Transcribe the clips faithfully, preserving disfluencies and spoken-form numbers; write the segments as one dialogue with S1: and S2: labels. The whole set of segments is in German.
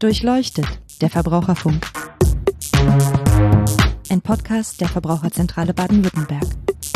S1: Durchleuchtet, der Verbraucherfunk. Ein Podcast der Verbraucherzentrale Baden-Württemberg.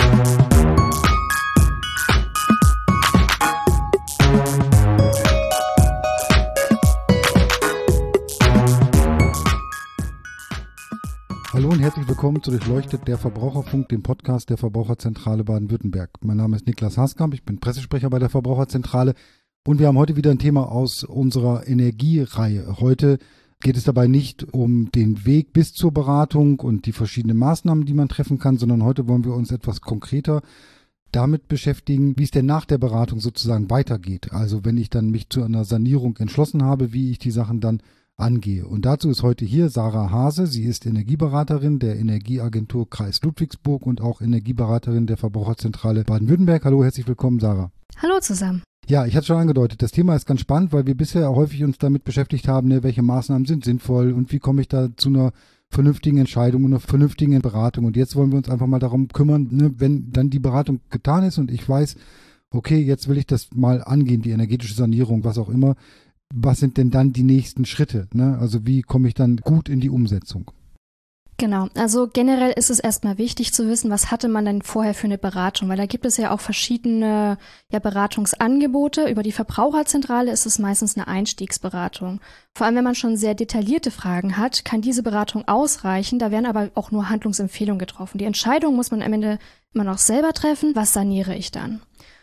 S2: Hallo und herzlich willkommen zu Durchleuchtet, der Verbraucherfunk, dem Podcast der Verbraucherzentrale Baden-Württemberg. Mein Name ist Niklas Haskamp, ich bin Pressesprecher bei der Verbraucherzentrale und wir haben heute wieder ein Thema aus unserer Energiereihe. Heute geht es dabei nicht um den Weg bis zur Beratung und die verschiedenen Maßnahmen, die man treffen kann, sondern heute wollen wir uns etwas konkreter damit beschäftigen, wie es denn nach der Beratung sozusagen weitergeht. Also wenn ich dann mich zu einer Sanierung entschlossen habe, wie ich die Sachen dann angehe. Und dazu ist heute hier Sarah Hase. Sie ist Energieberaterin der Energieagentur Kreis Ludwigsburg und auch Energieberaterin der Verbraucherzentrale Baden-Württemberg. Hallo, herzlich willkommen, Sarah.
S3: Hallo zusammen.
S2: Ja, ich hatte schon angedeutet, das Thema ist ganz spannend, weil wir bisher häufig uns damit beschäftigt haben, ne, welche Maßnahmen sind sinnvoll und wie komme ich da zu einer vernünftigen Entscheidung und einer vernünftigen Beratung. Und jetzt wollen wir uns einfach mal darum kümmern, ne, wenn dann die Beratung getan ist und ich weiß, okay, jetzt will ich das mal angehen, die energetische Sanierung, was auch immer. Was sind denn dann die nächsten Schritte? Ne? Also wie komme ich dann gut in die Umsetzung?
S3: Genau, also generell ist es erstmal wichtig zu wissen, was hatte man denn vorher für eine Beratung, weil da gibt es ja auch verschiedene ja, Beratungsangebote. Über die Verbraucherzentrale ist es meistens eine Einstiegsberatung. Vor allem, wenn man schon sehr detaillierte Fragen hat, kann diese Beratung ausreichen. Da werden aber auch nur Handlungsempfehlungen getroffen. Die Entscheidung muss man am Ende immer noch selber treffen. Was saniere ich dann?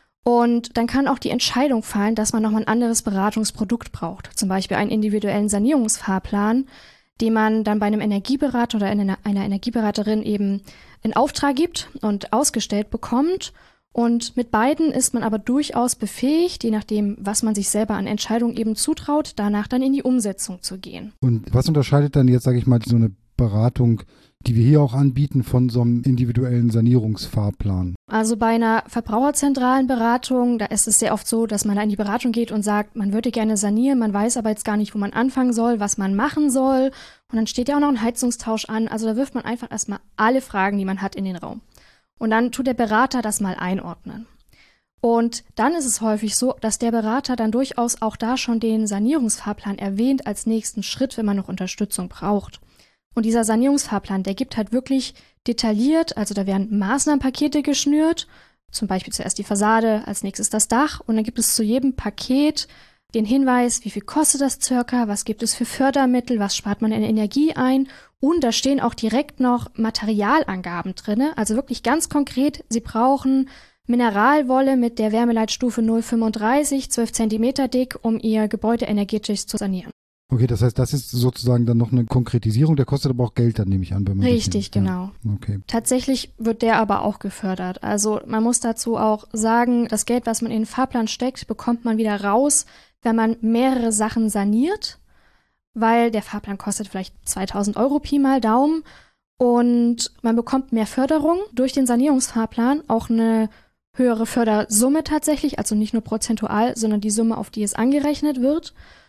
S3: Und dann kann auch die Entscheidung fallen, dass man nochmal ein anderes Beratungsprodukt braucht. Zum Beispiel einen individuellen Sanierungsfahrplan, den man dann bei einem Energieberater oder einer, einer Energieberaterin eben in Auftrag gibt und ausgestellt bekommt. Und mit beiden ist man aber durchaus befähigt, je nachdem, was man sich selber an Entscheidungen eben zutraut, danach dann in die Umsetzung zu gehen.
S2: Und was unterscheidet dann jetzt, sage ich mal, so eine Beratung, die wir hier auch anbieten, von so einem individuellen Sanierungsfahrplan?
S3: Also bei einer verbraucherzentralen Beratung, da ist es sehr oft so, dass man da in die Beratung geht und sagt, man würde gerne sanieren, man weiß aber jetzt gar nicht, wo man anfangen soll, was man machen soll. Und dann steht ja auch noch ein Heizungstausch an. Also da wirft man einfach erstmal alle Fragen, die man hat, in den Raum. Und dann tut der Berater das mal einordnen. Und dann ist es häufig so, dass der Berater dann durchaus auch da schon den Sanierungsfahrplan erwähnt als nächsten Schritt, wenn man noch Unterstützung braucht. Und dieser Sanierungsfahrplan, der gibt halt wirklich detailliert, also da werden Maßnahmenpakete geschnürt, zum Beispiel zuerst die Fassade, als nächstes das Dach und dann gibt es zu jedem Paket den Hinweis, wie viel kostet das circa, was gibt es für Fördermittel, was spart man in Energie ein und da stehen auch direkt noch Materialangaben drinne, also wirklich ganz konkret, Sie brauchen Mineralwolle mit der Wärmeleitstufe null Komma fünfunddreißig, zwölf Zentimeter dick, um Ihr Gebäude energetisch zu sanieren.
S2: Okay, das heißt, das ist sozusagen dann noch eine Konkretisierung, der kostet aber auch Geld dann, nehme ich an. Wenn man
S3: Richtig, genau.
S2: Ja, okay.
S3: Tatsächlich wird der aber auch gefördert. Also man muss dazu auch sagen, das Geld, was man in den Fahrplan steckt, bekommt man wieder raus, wenn man mehrere Sachen saniert, weil der Fahrplan kostet vielleicht zweitausend Euro Pi mal Daumen und man bekommt mehr Förderung durch den Sanierungsfahrplan, auch eine höhere Fördersumme tatsächlich, also nicht nur prozentual, sondern die Summe, auf die es angerechnet wird.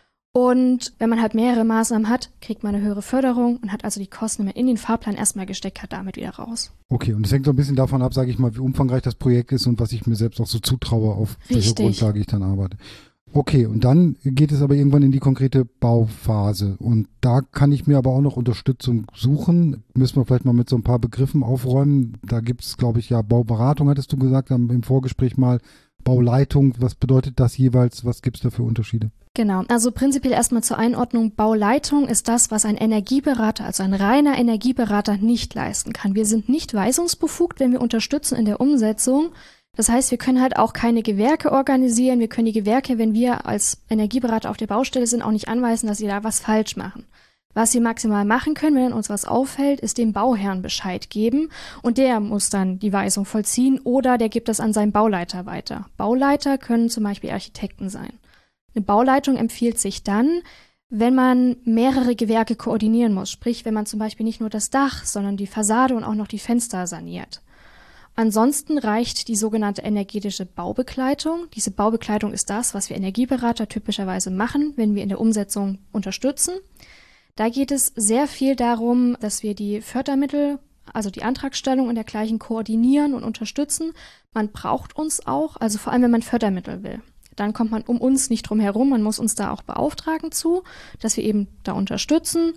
S3: Und wenn man halt mehrere Maßnahmen hat, kriegt man eine höhere Förderung und hat also die Kosten, die man in den Fahrplan erstmal gesteckt hat, damit wieder raus.
S2: Okay, und es hängt so ein bisschen davon ab, sage ich mal, wie umfangreich das Projekt ist und was ich mir selbst auch so zutraue, auf welcher Grundlage ich dann arbeite. Okay, und dann geht es aber irgendwann in die konkrete Bauphase. Und da kann ich mir aber auch noch Unterstützung suchen. Müssen wir vielleicht mal mit so ein paar Begriffen aufräumen. Da gibt es, glaube ich, ja Bauberatung, hattest du gesagt, im Vorgespräch mal. Bauleitung, was bedeutet das jeweils? Was gibt es da für Unterschiede?
S3: Genau, also prinzipiell erstmal zur Einordnung. Bauleitung ist das, was ein Energieberater, also ein reiner Energieberater nicht leisten kann. Wir sind nicht weisungsbefugt, wenn wir unterstützen in der Umsetzung. Das heißt, wir können halt auch keine Gewerke organisieren. Wir können die Gewerke, wenn wir als Energieberater auf der Baustelle sind, auch nicht anweisen, dass sie da was falsch machen. Was sie maximal machen können, wenn uns was auffällt, ist dem Bauherrn Bescheid geben und der muss dann die Weisung vollziehen oder der gibt das an seinen Bauleiter weiter. Bauleiter können zum Beispiel Architekten sein. Eine Bauleitung empfiehlt sich dann, wenn man mehrere Gewerke koordinieren muss, sprich, wenn man zum Beispiel nicht nur das Dach, sondern die Fassade und auch noch die Fenster saniert. Ansonsten reicht die sogenannte energetische Baubegleitung. Diese Baubegleitung ist das, was wir Energieberater typischerweise machen, wenn wir in der Umsetzung unterstützen. Da geht es sehr viel darum, dass wir die Fördermittel, also die Antragstellung und dergleichen koordinieren und unterstützen. Man braucht uns auch, also vor allem, wenn man Fördermittel will. dann kommt man um uns nicht drum herum. Man muss uns da auch beauftragen zu, dass wir eben da unterstützen.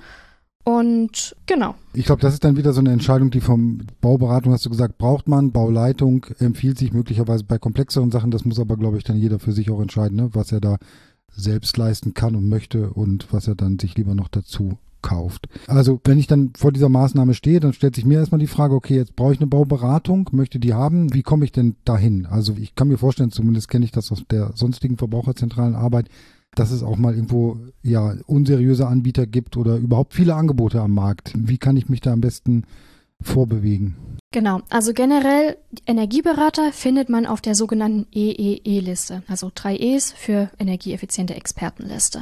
S3: Und genau.
S2: Ich glaube, das ist dann wieder so eine Entscheidung, die vom Bauberatung, hast du gesagt, braucht man. Bauleitung empfiehlt sich möglicherweise bei komplexeren Sachen. Das muss aber, glaube ich, dann jeder für sich auch entscheiden, ne? Was er da selbst leisten kann und möchte und was er dann sich lieber noch dazu kauft. Also wenn ich dann vor dieser Maßnahme stehe, dann stellt sich mir erstmal die Frage, okay, jetzt brauche ich eine Bauberatung, möchte die haben, wie komme ich denn dahin? Also ich kann mir vorstellen, zumindest kenne ich das aus der sonstigen verbraucherzentralen Arbeit, dass es auch mal irgendwo ja unseriöse Anbieter gibt oder überhaupt viele Angebote am Markt. Wie kann ich mich da am besten vorbewegen?
S3: Genau, also generell Energieberater findet man auf der sogenannten E E E-Liste, also drei E's für energieeffiziente Expertenliste.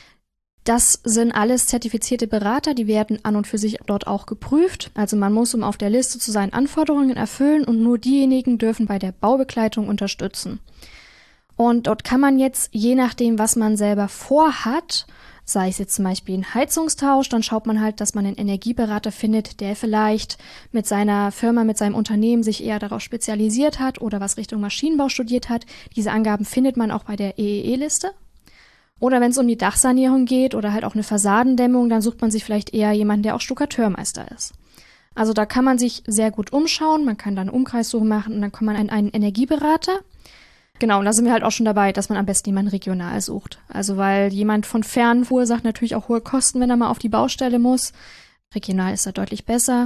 S3: Das sind alles zertifizierte Berater, die werden an und für sich dort auch geprüft. Also man muss, um auf der Liste zu seinen Anforderungen erfüllen und nur diejenigen dürfen bei der Baubegleitung unterstützen. Und dort kann man jetzt, je nachdem, was man selber vorhat, sei es jetzt zum Beispiel ein Heizungstausch, dann schaut man halt, dass man einen Energieberater findet, der vielleicht mit seiner Firma, mit seinem Unternehmen sich eher darauf spezialisiert hat oder was Richtung Maschinenbau studiert hat. Diese Angaben findet man auch bei der E E E-Liste. Oder wenn es um die Dachsanierung geht oder halt auch eine Fassadendämmung, dann sucht man sich vielleicht eher jemanden, der auch Stuckateurmeister ist. Also da kann man sich sehr gut umschauen, man kann dann eine Umkreissuche machen und dann kommt man an einen Energieberater. Genau, und da sind wir halt auch schon dabei, dass man am besten jemanden regional sucht. Also weil jemand von fern verursacht natürlich auch hohe Kosten, wenn er mal auf die Baustelle muss. Regional ist da deutlich besser.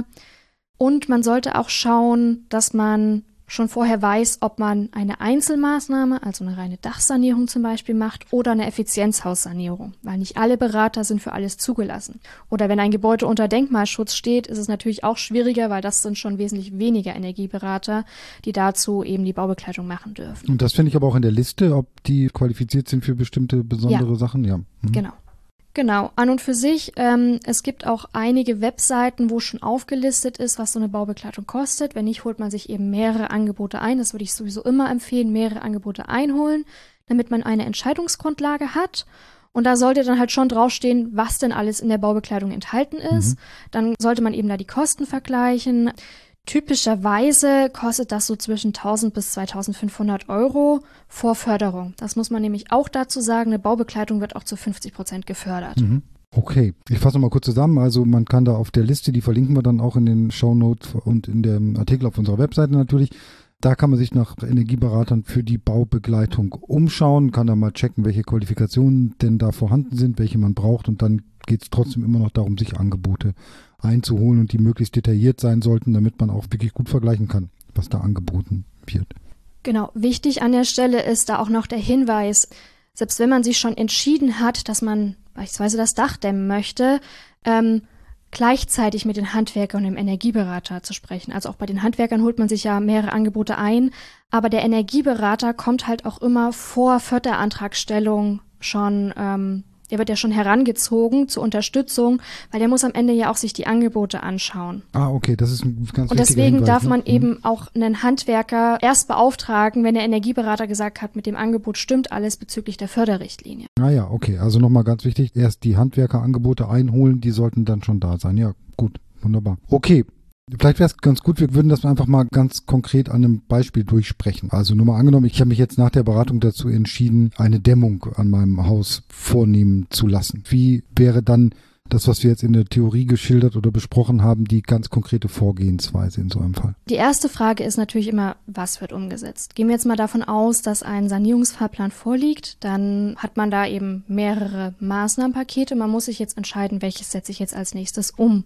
S3: Und man sollte auch schauen, dass man schon vorher weiß, ob man eine Einzelmaßnahme, also eine reine Dachsanierung zum Beispiel macht oder eine Effizienzhaussanierung, weil nicht alle Berater sind für alles zugelassen. Oder wenn ein Gebäude unter Denkmalschutz steht, ist es natürlich auch schwieriger, weil das sind schon wesentlich weniger Energieberater, die dazu eben die Baubegleitung machen dürfen.
S2: Und das finde ich aber auch in der Liste, ob die qualifiziert sind für bestimmte besondere
S3: ja.
S2: Sachen. Ja, mhm.
S3: Genau. Genau, an und für sich, ähm, es gibt auch einige Webseiten, wo schon aufgelistet ist, was so eine Baubegleitung kostet. Wenn nicht, holt man sich eben mehrere Angebote ein. Das würde ich sowieso immer empfehlen, mehrere Angebote einholen, damit man eine Entscheidungsgrundlage hat. Und da sollte dann halt schon draufstehen, was denn alles in der Baubegleitung enthalten ist. Mhm. Dann sollte man eben da die Kosten vergleichen. Typischerweise kostet das so zwischen tausend bis zweitausendfünfhundert Euro vor Förderung. Das muss man nämlich auch dazu sagen, eine Baubegleitung wird auch zu fünfzig Prozent gefördert.
S2: Mhm. Okay, ich fasse mal kurz zusammen. Also man kann da auf der Liste, die verlinken wir dann auch in den Shownotes und in dem Artikel auf unserer Webseite natürlich. Da kann man sich nach Energieberatern für die Baubegleitung umschauen, kann da mal checken, welche Qualifikationen denn da vorhanden sind, welche man braucht und dann geht es trotzdem immer noch darum, sich Angebote einzuholen und die möglichst detailliert sein sollten, damit man auch wirklich gut vergleichen kann, was da angeboten wird.
S3: Genau, wichtig an der Stelle ist da auch noch der Hinweis, selbst wenn man sich schon entschieden hat, dass man beispielsweise das Dach dämmen möchte, ähm, gleichzeitig mit den Handwerkern und dem Energieberater zu sprechen. Also auch bei den Handwerkern holt man sich ja mehrere Angebote ein, aber der Energieberater kommt halt auch immer vor Förderantragstellung schon, ähm, der wird ja schon herangezogen zur Unterstützung, weil der muss am Ende ja auch sich die Angebote anschauen.
S2: Ah, okay, das ist ein ganz
S3: Und
S2: wichtiger
S3: deswegen
S2: Hinweis,
S3: darf
S2: ne?
S3: man
S2: Mhm.
S3: eben auch einen Handwerker erst beauftragen, wenn der Energieberater gesagt hat, mit dem Angebot stimmt alles bezüglich der Förderrichtlinie.
S2: Ah ja, okay, also nochmal ganz wichtig, erst die Handwerkerangebote einholen, die sollten dann schon da sein. Ja, gut, wunderbar. Okay, vielleicht wäre es ganz gut, wir würden das einfach mal ganz konkret an einem Beispiel durchsprechen. Also nur mal angenommen, ich habe mich jetzt nach der Beratung dazu entschieden, eine Dämmung an meinem Haus vornehmen zu lassen. Wie wäre dann das, was wir jetzt in der Theorie geschildert oder besprochen haben, die ganz konkrete Vorgehensweise in so einem Fall?
S3: Die erste Frage ist natürlich immer, was wird umgesetzt? Gehen wir jetzt mal davon aus, dass ein Sanierungsfahrplan vorliegt, dann hat man da eben mehrere Maßnahmenpakete. Man muss sich jetzt entscheiden, welches setze ich jetzt als nächstes um.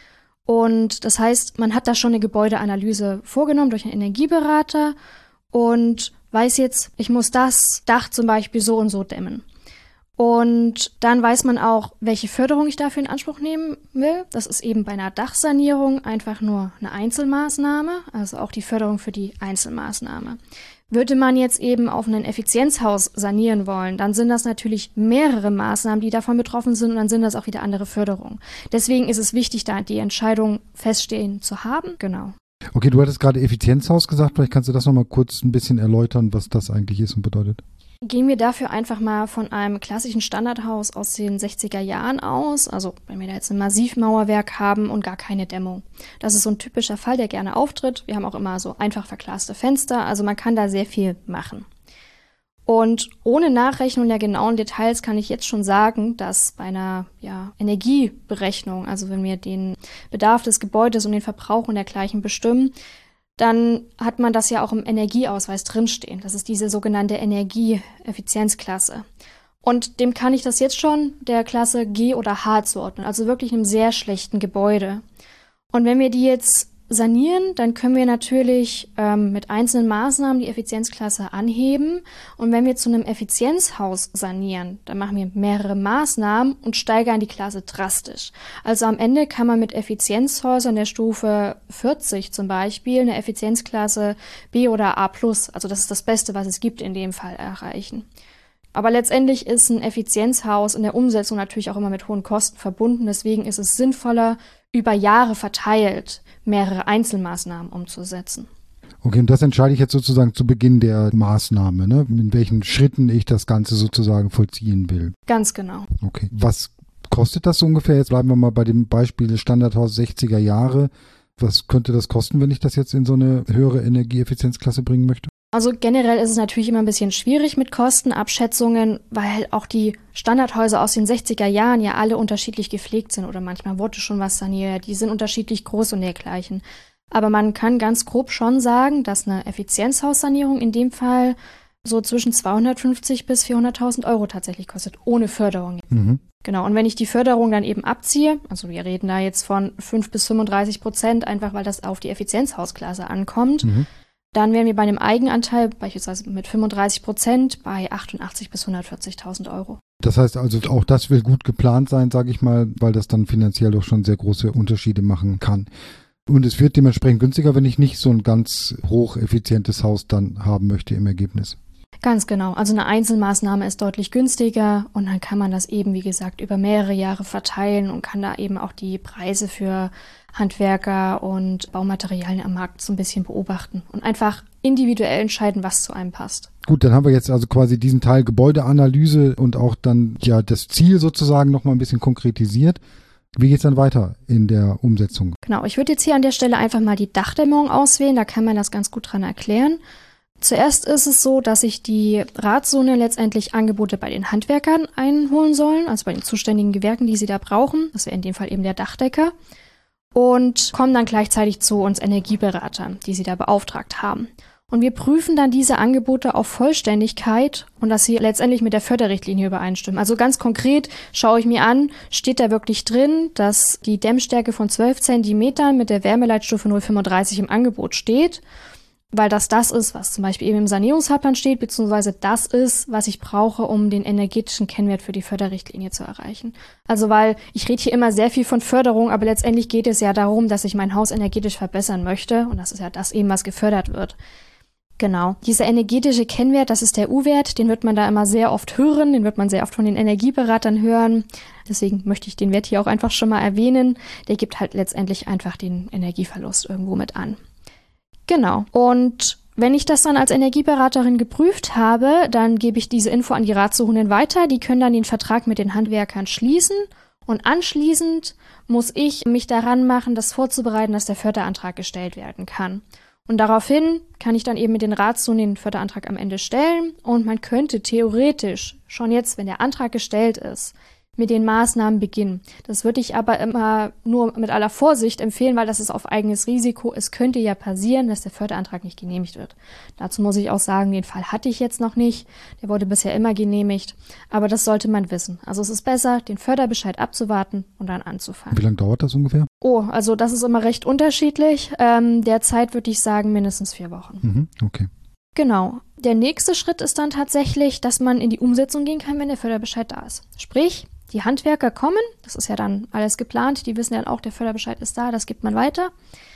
S3: Und das heißt, man hat da schon eine Gebäudeanalyse vorgenommen durch einen Energieberater und weiß jetzt, ich muss das Dach zum Beispiel so und so dämmen. Und dann weiß man auch, welche Förderung ich dafür in Anspruch nehmen will. Das ist eben bei einer Dachsanierung einfach nur eine Einzelmaßnahme, also auch die Förderung für die Einzelmaßnahme. Würde man jetzt eben auf ein Effizienzhaus sanieren wollen, dann sind das natürlich mehrere Maßnahmen, die davon betroffen sind und dann sind das auch wieder andere Förderungen. Deswegen ist es wichtig, da die Entscheidung feststehen zu haben. Genau.
S2: Okay, du hattest gerade Effizienzhaus gesagt, vielleicht kannst du das nochmal kurz ein bisschen erläutern, was das eigentlich ist und bedeutet.
S3: Gehen wir dafür einfach mal von einem klassischen Standardhaus aus den sechziger Jahren aus, also wenn wir da jetzt ein Massivmauerwerk haben und gar keine Dämmung. Das ist so ein typischer Fall, der gerne auftritt. Wir haben auch immer so einfach verglaste Fenster, also man kann da sehr viel machen. Und ohne Nachrechnung der genauen Details kann ich jetzt schon sagen, dass bei einer ja, Energieberechnung, also wenn wir den Bedarf des Gebäudes und den Verbrauch und dergleichen bestimmen, dann hat man das ja auch im Energieausweis drinstehen. Das ist diese sogenannte Energieeffizienzklasse. Und dem kann ich das jetzt schon der Klasse G oder H zuordnen, also wirklich einem sehr schlechten Gebäude. Und wenn wir die jetzt sanieren, dann können wir natürlich ähm, mit einzelnen Maßnahmen die Effizienzklasse anheben. Und wenn wir zu einem Effizienzhaus sanieren, dann machen wir mehrere Maßnahmen und steigern die Klasse drastisch. Also am Ende kann man mit Effizienzhäusern der Stufe vierzig zum Beispiel eine Effizienzklasse B oder A plus, also das ist das Beste, was es gibt in dem Fall, erreichen. Aber letztendlich ist ein Effizienzhaus in der Umsetzung natürlich auch immer mit hohen Kosten verbunden. Deswegen ist es sinnvoller, über Jahre verteilt mehrere Einzelmaßnahmen umzusetzen.
S2: Okay, und das entscheide ich jetzt sozusagen zu Beginn der Maßnahme, ne? In welchen Schritten ich das Ganze sozusagen vollziehen will.
S3: Ganz genau.
S2: Okay, was kostet das so ungefähr? Jetzt bleiben wir mal bei dem Beispiel des Standardhaus sechziger Jahre. Was könnte das kosten, wenn ich das jetzt in so eine höhere Energieeffizienzklasse bringen möchte?
S3: Also generell ist es natürlich immer ein bisschen schwierig mit Kostenabschätzungen, weil auch die Standardhäuser aus den sechziger Jahren ja alle unterschiedlich gepflegt sind oder manchmal wurde schon was saniert, die sind unterschiedlich groß und dergleichen. Aber man kann ganz grob schon sagen, dass eine Effizienzhaussanierung in dem Fall so zwischen zweihundertfünfzig bis vierhunderttausend Euro tatsächlich kostet, ohne Förderung.
S2: Mhm.
S3: Genau, und wenn ich die Förderung dann eben abziehe, also wir reden da jetzt von fünf bis fünfunddreißig Prozent, einfach weil das auf die Effizienzhausklasse ankommt, mhm. dann wären wir bei einem Eigenanteil beispielsweise mit fünfunddreißig Prozent bei achtundachtzig bis hundertvierzigtausend Euro.
S2: Das heißt also, auch das will gut geplant sein, sage ich mal, weil das dann finanziell doch schon sehr große Unterschiede machen kann. Und es wird dementsprechend günstiger, wenn ich nicht so ein ganz hocheffizientes Haus dann haben möchte im Ergebnis.
S3: Ganz genau. Also eine Einzelmaßnahme ist deutlich günstiger und dann kann man das eben, wie gesagt, über mehrere Jahre verteilen und kann da eben auch die Preise für Handwerker und Baumaterialien am Markt so ein bisschen beobachten und einfach individuell entscheiden, was zu einem passt.
S2: Gut, dann haben wir jetzt also quasi diesen Teil Gebäudeanalyse und auch dann ja das Ziel sozusagen nochmal ein bisschen konkretisiert. Wie geht's dann weiter in der Umsetzung?
S3: Genau, ich würde jetzt hier an der Stelle einfach mal die Dachdämmung auswählen, da kann man das ganz gut dran erklären. Zuerst ist es so, dass sich die Ratszone letztendlich Angebote bei den Handwerkern einholen sollen, also bei den zuständigen Gewerken, die sie da brauchen. Das wäre in dem Fall eben der Dachdecker. Und kommen dann gleichzeitig zu uns Energieberatern, die sie da beauftragt haben. Und wir prüfen dann diese Angebote auf Vollständigkeit und dass sie letztendlich mit der Förderrichtlinie übereinstimmen. Also ganz konkret schaue ich mir an, steht da wirklich drin, dass die Dämmstärke von zwölf Zentimetern mit der Wärmeleitstufe null Komma fünfunddreißig im Angebot steht. Weil das das ist, was zum Beispiel eben im Sanierungsfahrplan steht, beziehungsweise das ist, was ich brauche, um den energetischen Kennwert für die Förderrichtlinie zu erreichen. Also weil ich rede hier immer sehr viel von Förderung, aber letztendlich geht es ja darum, dass ich mein Haus energetisch verbessern möchte und das ist ja das eben, was gefördert wird. Genau. Dieser energetische Kennwert, das ist der U-Wert, den wird man da immer sehr oft hören, den wird man sehr oft von den Energieberatern hören. Deswegen möchte ich den Wert hier auch einfach schon mal erwähnen. Der gibt halt letztendlich einfach den Energieverlust irgendwo mit an. Genau. Und wenn ich das dann als Energieberaterin geprüft habe, dann gebe ich diese Info an die Ratsuchenden weiter. Die können dann den Vertrag mit den Handwerkern schließen. Und anschließend muss ich mich daran machen, das vorzubereiten, dass der Förderantrag gestellt werden kann. Und daraufhin kann ich dann eben mit den Ratsuchenden den Förderantrag am Ende stellen. Und man könnte theoretisch schon jetzt, wenn der Antrag gestellt ist, mit den Maßnahmen beginnen. Das würde ich aber immer nur mit aller Vorsicht empfehlen, weil das ist auf eigenes Risiko. Es könnte ja passieren, dass der Förderantrag nicht genehmigt wird. Dazu muss ich auch sagen, den Fall hatte ich jetzt noch nicht. Der wurde bisher immer genehmigt. Aber das sollte man wissen. Also es ist besser, den Förderbescheid abzuwarten und dann anzufangen.
S2: Wie lange dauert das ungefähr?
S3: Oh, also das ist immer recht unterschiedlich. Ähm, derzeit würde ich sagen mindestens vier Wochen.
S2: Mhm, okay.
S3: Genau. Der nächste Schritt ist dann tatsächlich, dass man in die Umsetzung gehen kann, wenn der Förderbescheid da ist. Sprich, die Handwerker kommen, das ist ja dann alles geplant, die wissen ja auch, der Förderbescheid ist da, das gibt man weiter.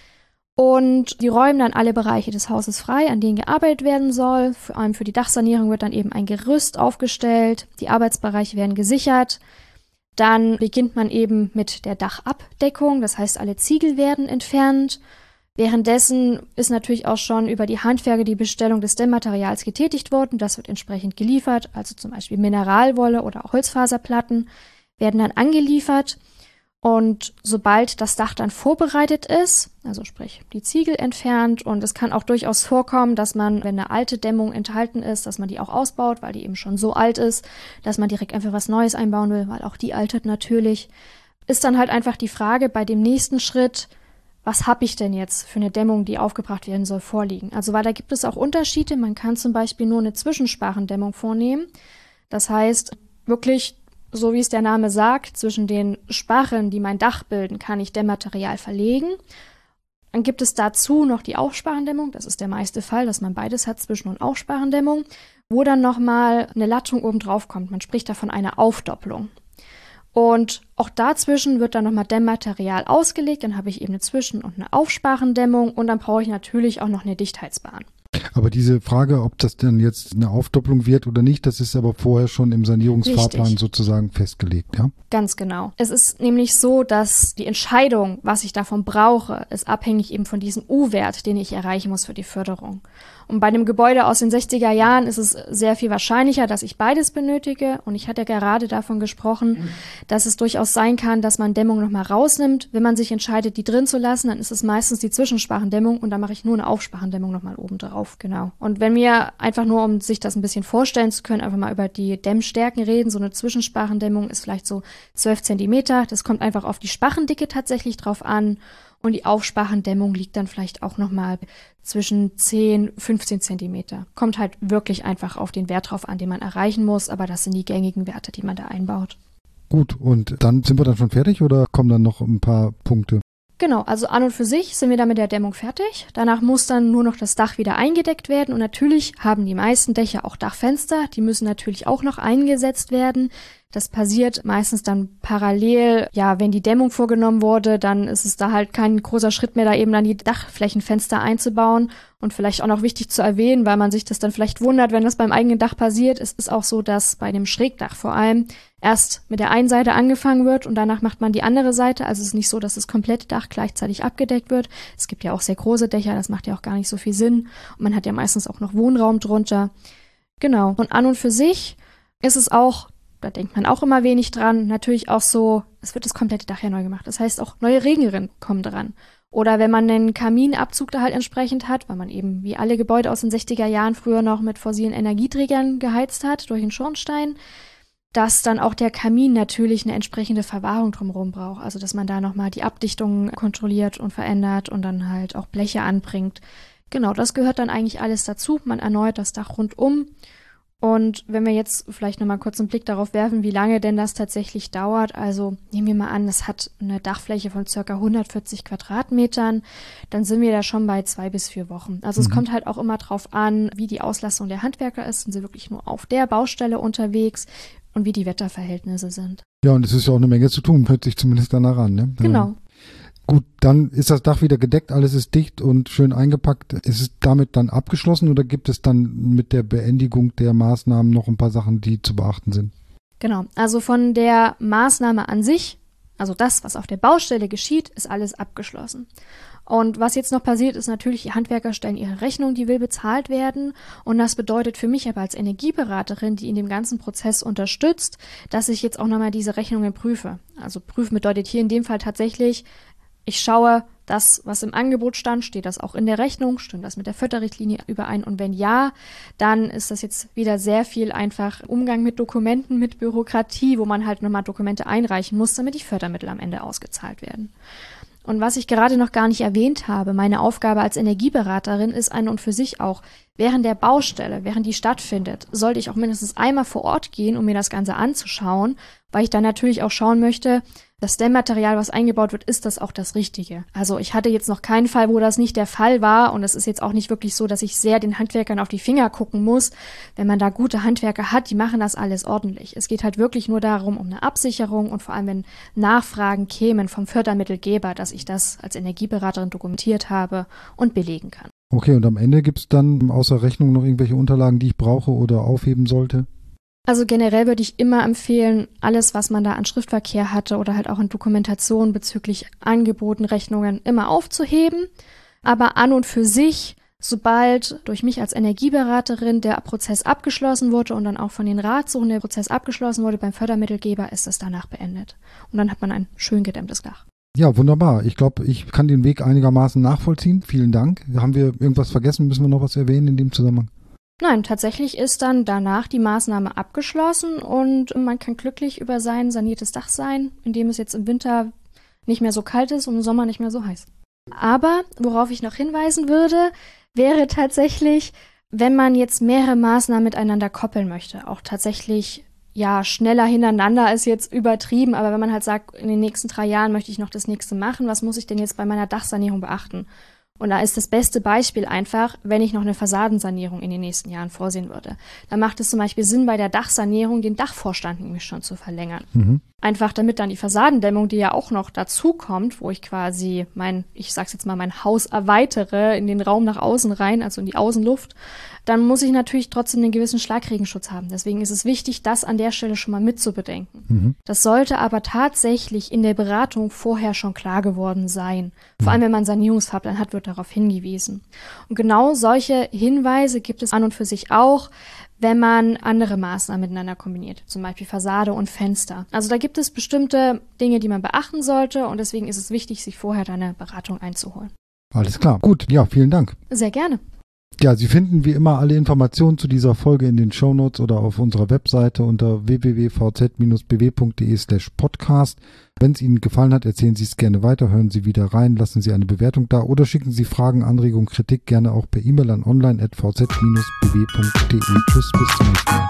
S3: Und die räumen dann alle Bereiche des Hauses frei, an denen gearbeitet werden soll. Vor allem für die Dachsanierung wird dann eben ein Gerüst aufgestellt, die Arbeitsbereiche werden gesichert. Dann beginnt man eben mit der Dachabdeckung, das heißt, alle Ziegel werden entfernt. Währenddessen ist natürlich auch schon über die Handwerker die Bestellung des Dämmmaterials getätigt worden. Das wird entsprechend geliefert, also zum Beispiel Mineralwolle oder auch Holzfaserplatten werden dann angeliefert. Und sobald das Dach dann vorbereitet ist, also sprich die Ziegel entfernt, und es kann auch durchaus vorkommen, dass man, wenn eine alte Dämmung enthalten ist, dass man die auch ausbaut, weil die eben schon so alt ist, dass man direkt einfach was Neues einbauen will, weil auch die altert natürlich, ist dann halt einfach die Frage bei dem nächsten Schritt, was habe ich denn jetzt für eine Dämmung, die aufgebracht werden soll, vorliegen? Also weil da gibt es auch Unterschiede. Man kann zum Beispiel nur eine Zwischensparendämmung vornehmen. Das heißt, wirklich, so wie es der Name sagt, zwischen den Sparren, die mein Dach bilden, kann ich Dämmmaterial verlegen. Dann gibt es dazu noch die Aufsparendämmung. Das ist der meiste Fall, dass man beides hat, Zwischen- und Aufsparendämmung, wo dann nochmal eine Lattung oben drauf kommt. Man spricht da von einer Aufdopplung. Und auch dazwischen wird dann nochmal Dämmmaterial ausgelegt. Dann habe ich eben eine Zwischen- und eine Aufsparendämmung, und dann brauche ich natürlich auch noch eine Dichtheitsbahn.
S2: Aber diese Frage, ob das denn jetzt eine Aufdopplung wird oder nicht, das ist aber vorher schon im Sanierungsfahrplan Richtig. sozusagen festgelegt, ja?
S3: Ganz genau. Es ist nämlich so, dass die Entscheidung, was ich davon brauche, ist abhängig eben von diesem U-Wert, den ich erreichen muss für die Förderung. Und bei einem Gebäude aus den sechziger Jahren ist es sehr viel wahrscheinlicher, dass ich beides benötige. Und ich hatte ja gerade davon gesprochen, dass es durchaus sein kann, dass man Dämmung nochmal rausnimmt. Wenn man sich entscheidet, die drin zu lassen, dann ist es meistens die Zwischensparendämmung, und dann mache ich nur eine Aufsparendämmung nochmal oben drauf. Genau. Und wenn wir einfach nur, um sich das ein bisschen vorstellen zu können, einfach mal über die Dämmstärken reden, so eine Zwischensparendämmung ist vielleicht so zwölf Zentimeter. Das kommt einfach auf die Sparrendicke tatsächlich drauf an. Und die Aufsparendämmung liegt dann vielleicht auch nochmal zwischen zehn, fünfzehn Zentimeter. Kommt halt wirklich einfach auf den Wert drauf an, den man erreichen muss. Aber das sind die gängigen Werte, die man da einbaut.
S2: Gut, und dann sind wir dann schon fertig oder kommen dann noch ein paar Punkte?
S3: Genau, also an und für sich sind wir dann mit der Dämmung fertig. Danach muss dann nur noch das Dach wieder eingedeckt werden. Und natürlich haben die meisten Dächer auch Dachfenster. Die müssen natürlich auch noch eingesetzt werden. Das passiert meistens dann parallel. Ja, wenn die Dämmung vorgenommen wurde, dann ist es da halt kein großer Schritt mehr, da eben dann die Dachflächenfenster einzubauen. Und vielleicht auch noch wichtig zu erwähnen, weil man sich das dann vielleicht wundert, wenn das beim eigenen Dach passiert. Es ist auch so, dass bei dem Schrägdach vor allem erst mit der einen Seite angefangen wird und danach macht man die andere Seite. Also es ist nicht so, dass das komplette Dach gleichzeitig abgedeckt wird. Es gibt ja auch sehr große Dächer, das macht ja auch gar nicht so viel Sinn. Und man hat ja meistens auch noch Wohnraum drunter. Genau. Und an und für sich ist es auch, da denkt man auch immer wenig dran, natürlich auch so, es wird das komplette Dach ja neu gemacht. Das heißt, auch neue Regenrinnen kommen dran. Oder wenn man einen Kaminabzug da halt entsprechend hat, weil man eben wie alle Gebäude aus den sechziger Jahren früher noch mit fossilen Energieträgern geheizt hat, durch einen Schornstein, dass dann auch der Kamin natürlich eine entsprechende Verwahrung drumherum braucht. Also dass man da nochmal die Abdichtung kontrolliert und verändert und dann halt auch Bleche anbringt. Genau, das gehört dann eigentlich alles dazu. Man erneuert das Dach rundum. Und wenn wir jetzt vielleicht nochmal kurz einen Blick darauf werfen, wie lange denn das tatsächlich dauert, also nehmen wir mal an, es hat eine Dachfläche von circa hundertvierzig Quadratmetern, dann sind wir da schon bei zwei bis vier Wochen. Also mhm. es kommt halt auch immer drauf an, wie die Auslastung der Handwerker ist. Sind sie wirklich nur auf der Baustelle unterwegs und wie die Wetterverhältnisse sind.
S2: Ja, und es ist ja auch eine Menge zu tun, hört sich zumindest danach an, ne?
S3: Genau.
S2: Gut, dann ist das Dach wieder gedeckt, alles ist dicht und schön eingepackt. Ist es damit dann abgeschlossen oder gibt es dann mit der Beendigung der Maßnahmen noch ein paar Sachen, die zu beachten sind?
S3: Genau, also von der Maßnahme an sich, also das, was auf der Baustelle geschieht, ist alles abgeschlossen. Und was jetzt noch passiert, ist natürlich, die Handwerker stellen ihre Rechnung, die will bezahlt werden. Und das bedeutet für mich aber als Energieberaterin, die in dem ganzen Prozess unterstützt, dass ich jetzt auch nochmal diese Rechnungen prüfe. Also prüfen bedeutet hier in dem Fall tatsächlich, ich schaue, das, was im Angebot stand, steht das auch in der Rechnung, stimmt das mit der Förderrichtlinie überein? Und wenn ja, dann ist das jetzt wieder sehr viel einfach Umgang mit Dokumenten, mit Bürokratie, wo man halt nochmal Dokumente einreichen muss, damit die Fördermittel am Ende ausgezahlt werden. Und was ich gerade noch gar nicht erwähnt habe, meine Aufgabe als Energieberaterin ist an und für sich auch, während der Baustelle, während die stattfindet, sollte ich auch mindestens einmal vor Ort gehen, um mir das Ganze anzuschauen, weil ich dann natürlich auch schauen möchte, das Dämmmaterial, was eingebaut wird, ist das auch das Richtige? Also ich hatte jetzt noch keinen Fall, wo das nicht der Fall war und es ist jetzt auch nicht wirklich so, dass ich sehr den Handwerkern auf die Finger gucken muss. Wenn man da gute Handwerker hat, die machen das alles ordentlich. Es geht halt wirklich nur darum, um eine Absicherung und vor allem, wenn Nachfragen kämen vom Fördermittelgeber, dass ich das als Energieberaterin dokumentiert habe und belegen kann.
S2: Okay, und am Ende gibt es dann außer Rechnung noch irgendwelche Unterlagen, die ich brauche oder aufheben sollte?
S3: Also generell würde ich immer empfehlen, alles, was man da an Schriftverkehr hatte oder halt auch in Dokumentation bezüglich Angeboten, Rechnungen immer aufzuheben. Aber an und für sich Sobald durch mich als Energieberaterin der Prozess abgeschlossen wurde und dann auch von den Ratsuchenden der Prozess abgeschlossen wurde beim Fördermittelgeber, ist es danach beendet. Und dann hat man ein schön gedämmtes Dach.
S2: Ja, wunderbar. Ich glaube, ich kann den Weg einigermaßen nachvollziehen. Vielen Dank. Haben wir irgendwas vergessen? Müssen wir noch was erwähnen in dem Zusammenhang?
S3: Nein, tatsächlich ist dann danach die Maßnahme abgeschlossen und man kann glücklich über sein saniertes Dach sein, indem es jetzt im Winter nicht mehr so kalt ist und im Sommer nicht mehr so heiß. Aber worauf ich noch hinweisen würde, wäre tatsächlich, wenn man jetzt mehrere Maßnahmen miteinander koppeln möchte, auch tatsächlich ja schneller hintereinander ist jetzt übertrieben, aber wenn man halt sagt, in den nächsten drei Jahren möchte ich noch das nächste machen, was muss ich denn jetzt bei meiner Dachsanierung beachten? Und da ist das beste Beispiel einfach, wenn ich noch eine Fassadensanierung in den nächsten Jahren vorsehen würde. Da macht es zum Beispiel Sinn, bei der Dachsanierung den Dachvorstand nämlich schon zu verlängern. Mhm. Einfach damit dann die Fassadendämmung, die ja auch noch dazu kommt, wo ich quasi mein, ich sag's jetzt mal, mein Haus erweitere in den Raum nach außen rein, also in die Außenluft, dann muss ich natürlich trotzdem einen gewissen Schlagregenschutz haben. Deswegen ist es wichtig, das an der Stelle schon mal mitzubedenken. Mhm. Das sollte aber tatsächlich in der Beratung vorher schon klar geworden sein. Vor allem, wenn man einen Sanierungsfahrplan hat, wird darauf hingewiesen. Und genau solche Hinweise gibt es an und für sich auch, wenn man andere Maßnahmen miteinander kombiniert, zum Beispiel Fassade und Fenster. Also da gibt es bestimmte Dinge, die man beachten sollte und deswegen ist es wichtig, sich vorher da eine Beratung einzuholen.
S2: Alles klar. Gut, ja, vielen Dank.
S3: Sehr gerne.
S2: Ja, Sie finden wie immer alle Informationen zu dieser Folge in den Shownotes oder auf unserer Webseite unter w w w punkt v z bindestrich b w punkt d e slash podcast. Wenn es Ihnen gefallen hat, erzählen Sie es gerne weiter, hören Sie wieder rein, lassen Sie eine Bewertung da oder schicken Sie Fragen, Anregungen, Kritik gerne auch per E-Mail an online at v z bindestrich b w punkt d e. Tschüss, bis zum nächsten Mal.